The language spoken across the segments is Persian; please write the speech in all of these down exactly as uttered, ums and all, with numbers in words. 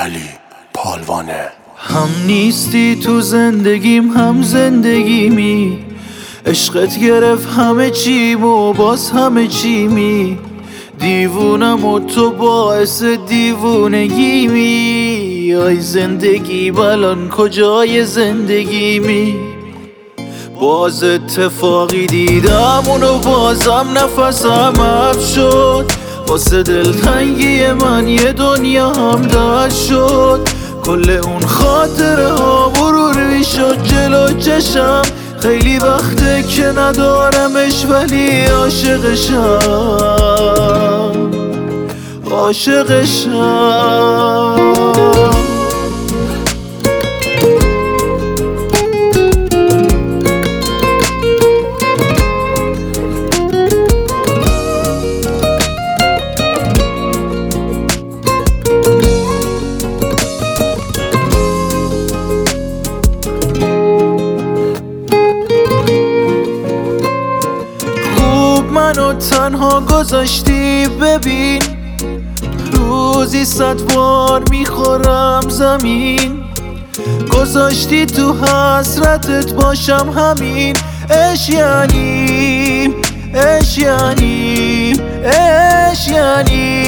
علی پالوانه. هم نیستی تو زندگیم هم زندگیمی، عشقت گرفت همه چیم و باز همه چیمی. دیوونم و تو باعث دیوونگیمی. آی زندگی بلان کجای زندگیمی؟ باز اتفاقی دیدم اونو بازم نفسم حب شد. واسه دلتنگی من یه دنیا هم دست شد. کل اون خاطره ها مرور شد جلو چشم. خیلی وقته که ندارمش ولی عاشقشم عاشقشم. منو تنها گذاشتی ببین، روزی صد بار میخورم زمین. گذاشتی تو حسرتت باشم همین. اش یعنی اش یعنی اش یعنی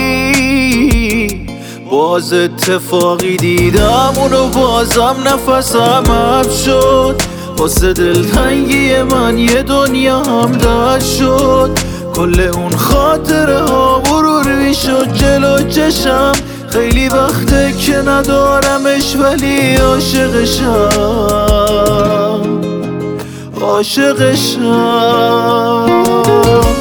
باز اتفاقی دیدم اونو بازم نفسم حب شد. واسه دلتنگی من یه دنیا هم دست شد. کل اون خاطره ها مرور میشد جلو چشم. خیلی وقته که ندارمش ولی عاشقشم عاشقشم.